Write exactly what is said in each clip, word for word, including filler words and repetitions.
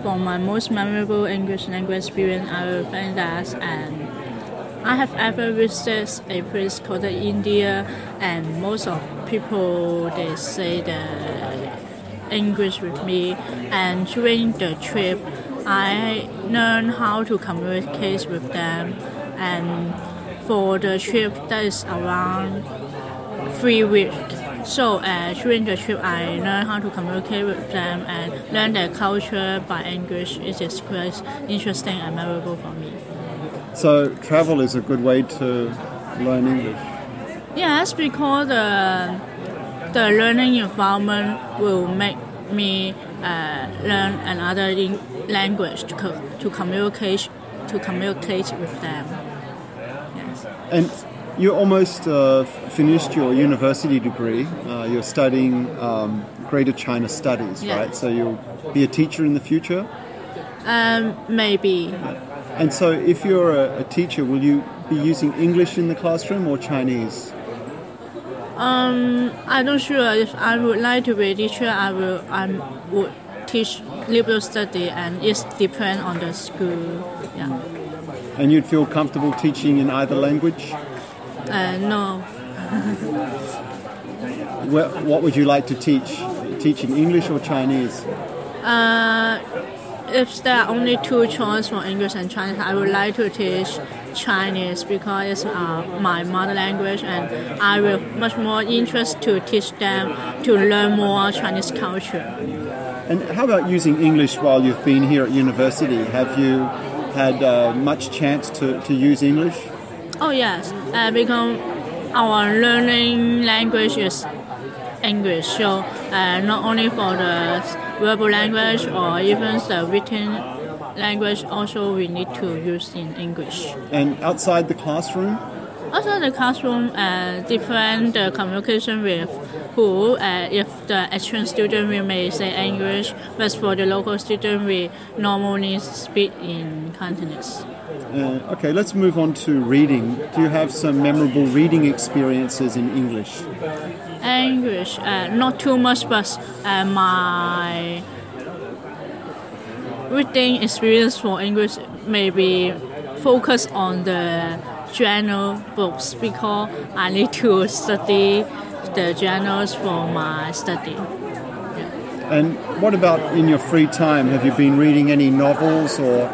for my most memorable English language experience, I will think that um, I have ever visited a place called India, and most of people they say the English with me. And during the trip, I learned how to communicate with them. And for the trip, that is around three weeks. So uh, during the trip, I learned how to communicate with them and learn their culture by English. It is quite interesting and memorable for me. So travel is a good way to learn English? Yes, because the, the learning environment will make me uh, learn another language to, co- to communicate to communicate with them. Yes. And you almost uh, finished your university degree. Uh, you're studying um, Greater China Studies, yeah. right? So you'll be a teacher in the future? Um, maybe. Yeah. And so if you're a, a teacher, will you be using English in the classroom or Chinese? Um, I'm not sure. If I would like to be a teacher, I will I would teach liberal study, and it depends on the school. Yeah. And you'd feel comfortable teaching in either language? Uh, no. Well, what would you like to teach? Teaching English or Chinese? Uh, if there are only two choices for English and Chinese, I would like to teach Chinese because it's uh, my mother language, and I will much more interest to teach them to learn more Chinese culture. And how about using English while you've been here at university? Have you had uh, much chance to, to use English? Oh yes, uh, because our learning language is English, so uh, not only for the verbal language or even the written language, also we need to use in English. And outside the classroom? Outside the classroom, uh, different the communication with who. Uh, if the exchange student, we may say English, but for the local student, we normally speak in Cantonese. Uh, okay, let's move on to reading. Do you have some memorable reading experiences in English? English, uh, not too much, but uh, my reading experience for English may be focused on the journal books because I need to study the journals for my study. Yeah. And what about in your free time? Have you been reading any novels or?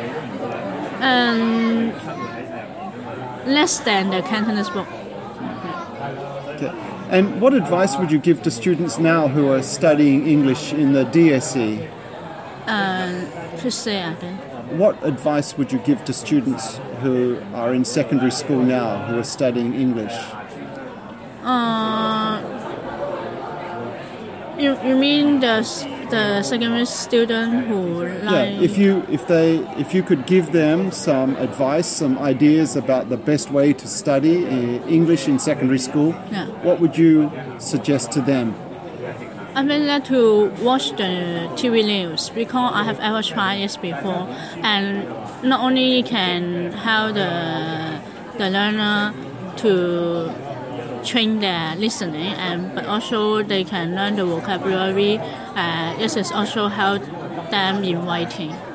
Um, less than the Cantonese book. Okay. And what advice would you give to students now who are studying English in the D S E? Uh, please say again. What advice would you give to students who are in secondary school now who are studying English? Uh, you you mean the the secondary student who like? Yeah. If you if they if you could give them some advice, some ideas about the best way to study English in secondary school, yeah. What would you suggest to them? I would like to watch the T V news because I have ever tried it before, and not only can help the the learner to train their listening, and but also they can learn the vocabulary. Uh, it is also help them in writing.